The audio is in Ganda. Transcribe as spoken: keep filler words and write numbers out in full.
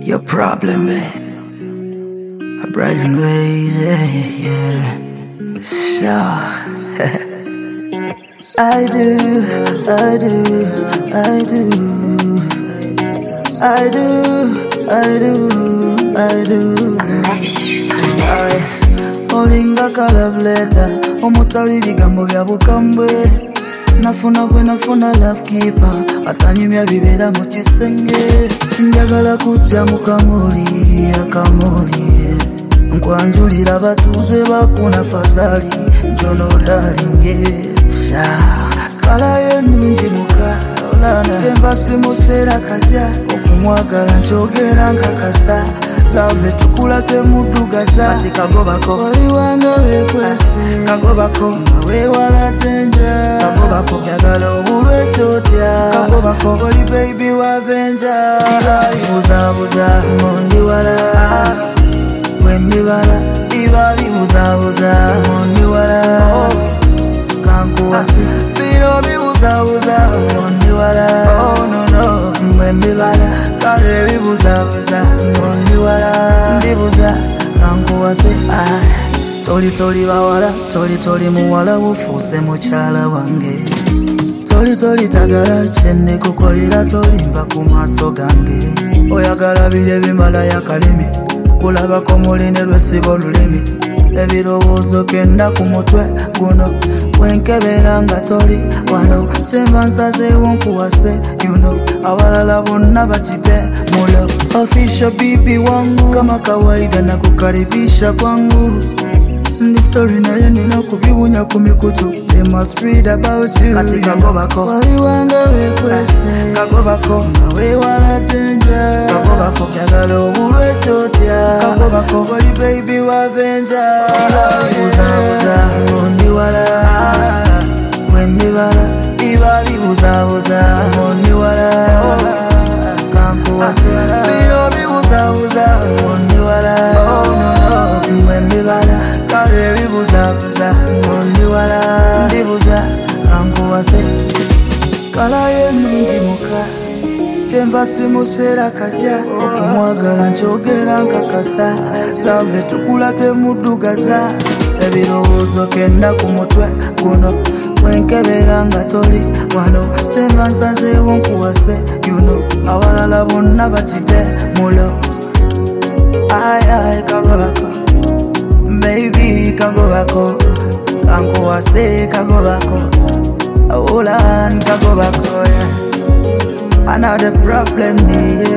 Your problem, man. A brazen ways, yeah, yeah. So, I do, I do, I do, I do, I do, I do. I olinga ka love letter, omutali bigambo bya bukambwe. Nafuna gwe nafuna love keeper, atanyumya bibera mu kisenge. Njagala kujja mu kamuli, akamuli. Nkwanjulira batuuze bakuna fazali, njono darling. Sha, kala yenungi muka, olana. Temba simusera kaja, okumwagala njogera nkakasa. Love tukula temudugaza, ati kagobako oli wange wekwese, kagobako nga wewala danger, kagobako njagala obulwe kyotya, kagobako oli baby wavenja. Bibuzabuza ngondi wala, wembibala biba bibuzabuza ngondi wala, kankuwasi bino bibuzabuza ngondi wala. Oh no no, wembibala kale bibuzabuza ngondi wala, ndibuza kankuwasi. Toli toli bawala, toli toli muwala bufuuse mukyala wange. Toli toli tagala kyenne kukolera, tolimba ku maaso gange. Oyagala bire bimala yakalimi, kulabako muline lwesiba olulimi. Ebirowoozo kenda ku mutwe guno, wenkebera nga toli wano. Temba nsazeewo nkuwase, you know. Abalala bonna bakite mulo. Official bibi wangu, kama kawaida na kukaribisha kwangu. Ndi sorry naye nina kubibunya ku mikutu. They must read about you. Kati kagobako wali wange wekwese, kagobako nga wewala danger, kagobako njagala obulwe kyotya, kagobako oli baby wavenja. Bibuzabuza ngondi wala, wembibala biba bibuzabuza ngondi wala, kankuwasi bino bibuzabuza ngondi wala. Oh no no, wembibala kale bibuzabuza ngondi wala, ndibuza kankuwasi. Kala yenungi muka, temba simusera kaja, okumwagala njogera nkakasa. Love tukula temudugaza, ebirowoozo kenda ku mutwe guno, wenkebera nga toli wano. Temba nsazeewo nkuwase, you know. Abalala bonna bakite mulo. Ay ay kagobako, baby kagobako, kankuwase kagobako. Hold on, kagobako, yeah. Another problem, yeah.